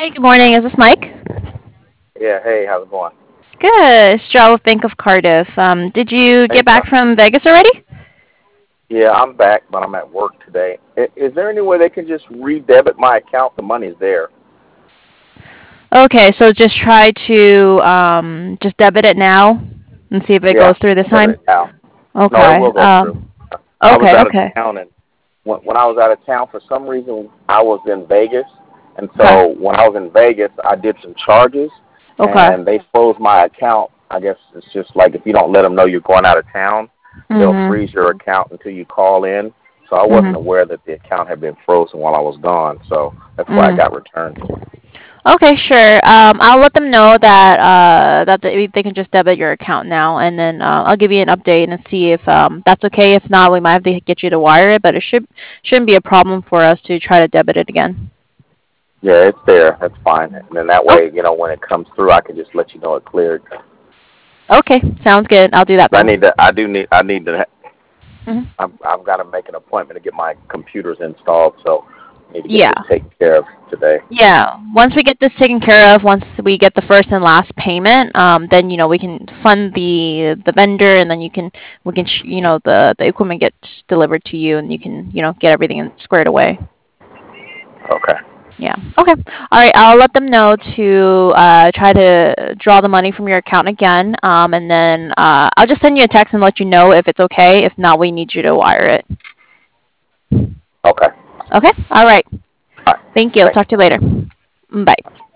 Hi, good morning. Is this Mike? Yeah, hey, how's it going? Good. It's Joe with Bank of Cardiff. Did you Hey, get back John. from Vegas already? Yeah, I'm back, but I'm at work today. Is there any way they can just re-debit my account? The money's there. Okay, so just try to just debit it now and see if it Yeah, goes through this debit time. it now. No, it Okay. will go through. I was Okay. out of Okay. town, and when I was out of town, for some reason, I was in Vegas. And Okay. so when I was in Vegas, I did some charges, Okay. and they froze my account. I guess it's just like if you don't let them know you're going out of town, they'll freeze Mhm. your account until you call in. So I wasn't Mhm. aware that the account had been frozen while I was gone. So that's why I Mhm. got returned. Okay, sure. I'll let them know that they can just debit your account now, and then I'll give you an update and see if that's okay. If not, we might have to get you to wire it, but it shouldn't be a problem for us to try to debit it again. Yeah, it's there. That's fine. And then that Oh, way, when it comes through, I can just let you know it cleared. okay, sounds good. I'll do that I then. need to. I need to. Mhm. I've got to make an appointment to get my computers installed. So I need to get Yeah, this taken care of today. yeah. Once we get this taken care of, once we get the first and last payment, then we can fund the vendor, and then we can the equipment gets delivered to you, and you can get everything squared away. Okay. Yeah. Okay. All right. I'll let them know to try to draw the money from your account again, and then I'll just send you a text and let you know if it's okay. If not, we need you to wire it. Okay. Okay. All right. All right. Thank you. Thanks. Talk to you later. Bye.